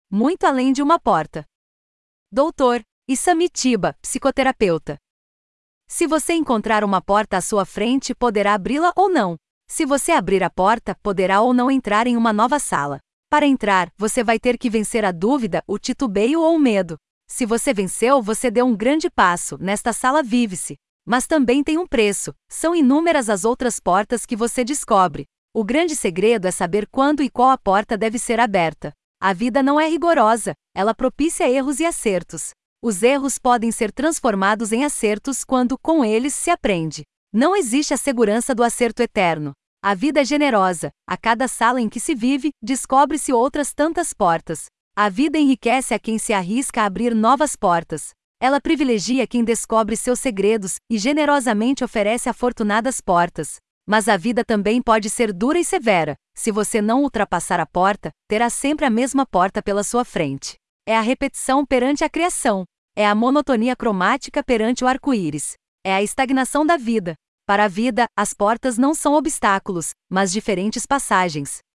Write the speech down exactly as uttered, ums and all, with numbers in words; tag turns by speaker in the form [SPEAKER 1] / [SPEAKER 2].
[SPEAKER 1] muito além de uma porta. doutor Isamitiba, psicoterapeuta. Se você encontrar uma porta à sua frente, poderá abri-la ou não. Se você abrir a porta, poderá ou não entrar em uma nova sala. Para entrar, você vai ter que vencer a dúvida, o titubeio ou o medo. Se você venceu, você deu um grande passo, nesta sala vive-se. Mas também tem um preço, são inúmeras as outras portas que você descobre. O grande segredo é saber quando e qual a porta deve ser aberta. A vida não é rigorosa, ela propicia erros e acertos. Os erros podem ser transformados em acertos quando, com eles, se aprende. Não existe a segurança do acerto eterno. A vida é generosa, a cada sala em que se vive, descobre-se outras tantas portas. A vida enriquece a quem se arrisca a abrir novas portas. Ela privilegia quem descobre seus segredos e generosamente oferece afortunadas portas. Mas a vida também pode ser dura e severa. Se você não ultrapassar a porta, terá sempre a mesma porta pela sua frente. É a repetição perante a criação. É a monotonia cromática perante o arco-íris. É a estagnação da vida. Para a vida, as portas não são obstáculos, mas diferentes passagens.